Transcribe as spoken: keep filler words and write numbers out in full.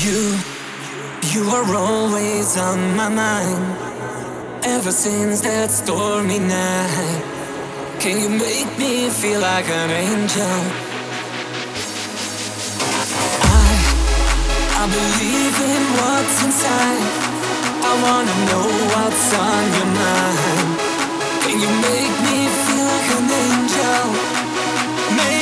You, you are always on my mind. Ever since that stormy night, can you make me feel like an angel? I, I believe in what's inside. I wanna know what's on your mind. Can you make me feel like an angel? Make